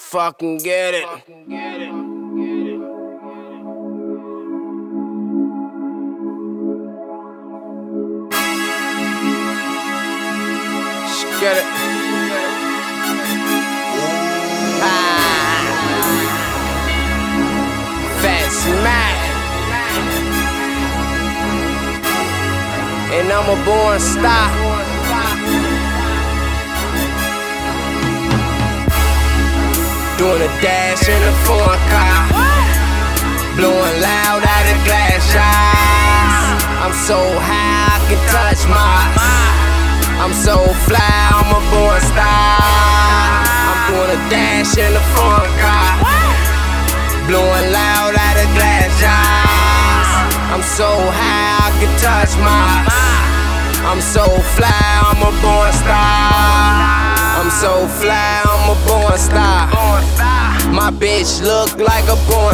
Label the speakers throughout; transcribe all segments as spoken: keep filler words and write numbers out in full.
Speaker 1: fucking get it. Let's get it. Ah. Fat Smack. And I'm a born star. Doing a dash in a foreign car, blowing loud out of glass shots. I'm so high I can touch Mars. I'm so fly, I'm a born star. I'm doing a dash in a foreign car, blowing loud out of glass shots. I'm so high I can touch Mars. I'm so fly, I'm a born star. I'm so fly, I'm a born star. My bitch look like a born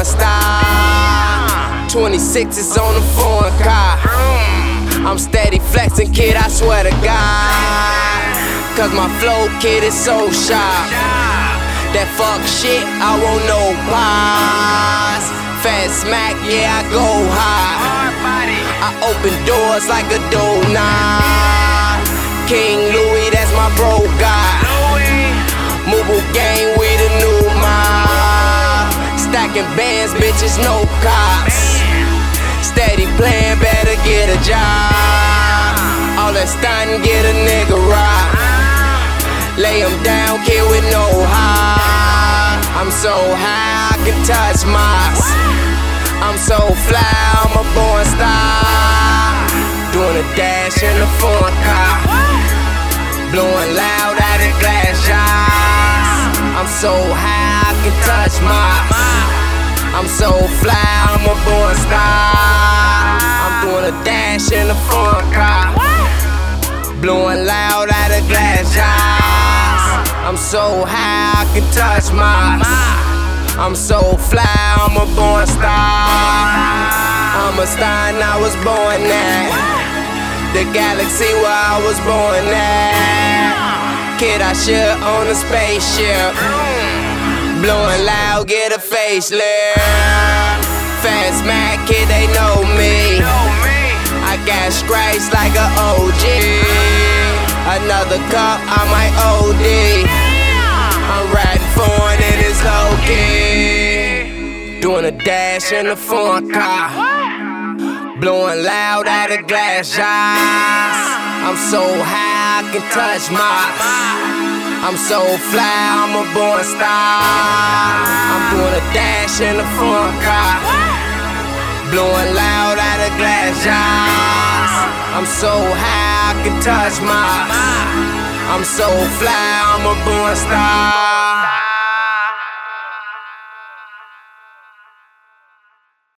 Speaker 1: star. twenty-six is on the foreign car. I'm steady flexing, kid, I swear to God. Cause my flow, kid, is so sharp. That fuck shit, I won't know pause. Fat Smack, yeah, I go hard. I open doors like a doorknob. King Louis, that's my bro god. Mobile gang with a new mob. Stacking bands, bitches, no cops. Steady playing, better get a job. All that stuntin', get a nigga rock. Lay him down, kid, with no heart. I'm so high, I can touch Mars. I'm so fly, I'm a born star. Doing a dash in a foreign car, blowing loud out of glass shots. I'm so high, I can touch Mars. I'm so fly, I'm a born star. I'm doing a dash in a foreign car, blowing loud out of glass shots. I'm so high, I can touch Mars. I'm so fly, I'm a born star. I'm a star and I was born at the galaxy where I was born at. Kid, I should own a spaceship, blowing loud, get a facelift. Fat Smack, kid, they know me. I got scratched like a O G. Another cup, I might O D. I'm riding foreign and it's low-key. Doing a dash in a foreign car, blowing loud out of glass shots. I'm so high, I can touch Mars. I'm so fly, I'm a born star. I'm doing a dash in a foreign car, blowing loud out of glass shots. I'm so high, I can touch Mars. I'm so fly, I'm a born star.